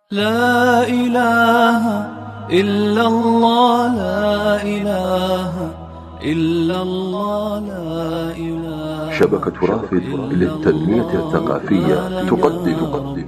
لا إله إلا الله، لا إله إلا الله، لا إله. شبكة رافد للتنمية الثقافية تقدم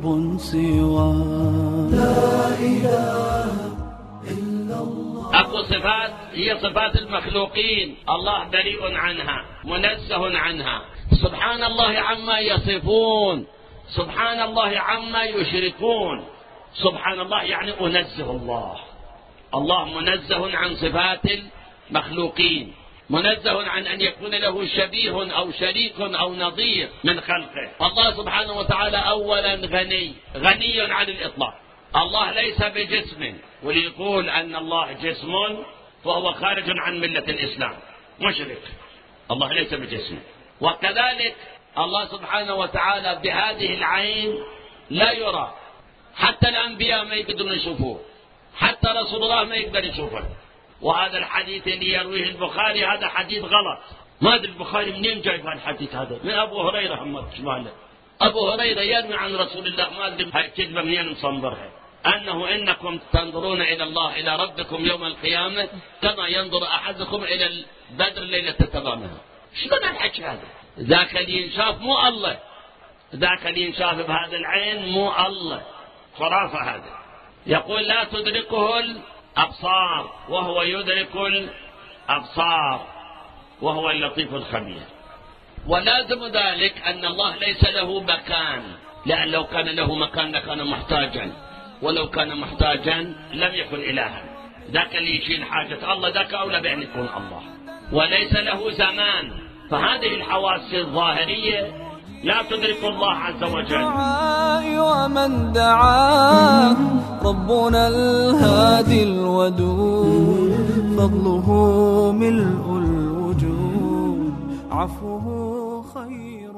لا إله إلا الله. أقوى صفات هي صفات المخلوقين، الله بريء عنها منزه عنها. سبحان الله عما يصفون، سبحان الله عما يشركون. سبحان الله يعني أنزه الله، الله منزه عن صفات المخلوقين، منزه عن أن يكون له شبيه أو شريك أو نظير من خلقه. الله سبحانه وتعالى أولا غني عن الإطلاق، الله ليس بجسم، وليقول أن الله جسم فهو خارج عن ملة الإسلام مشرك. الله ليس بجسم. وكذلك الله سبحانه وتعالى بهذه العين لا يرى، حتى الأنبياء ما يقدرون يشوفوه، حتى رسول الله ما يقدر يشوفه. وهذا الحديث اللي يرويه البخاري هذا حديث غلط. ما أدري البخاري منين جايب الحديث هذا؟ من أبو هريرة. هم أبو هريرة يروي عن رسول الله، ما أدري هالكذبة منين مصنبرها، أنه إنكم تنظرون إلى الله إلى ربكم يوم القيامة كما ينظر أحدكم إلى البدر ليلة تمامها. شلون الحكي هذا؟ ذاك اللي ينشاف مو الله، ذاك اللي ينشاف بهذا العين مو الله، خرافة هذا. يقول لا تدركه الأبصار وهو يدرك الأبصار وهو اللطيف الخبير. ولازم ذلك أن الله ليس له مكان، لأن لو كان له مكان لكان محتاجا، ولو كان محتاجا لم يكن إلها. ذاك اللي يشيل حاجة الله ذاك أولى بأن يكون الله. وليس له زمان، فهذه الحواس الظاهرية لا تدرك الله عز وجل. ومن دعاه ربنا الهادي الودود، فضله ملء الوجود، عفوه خير.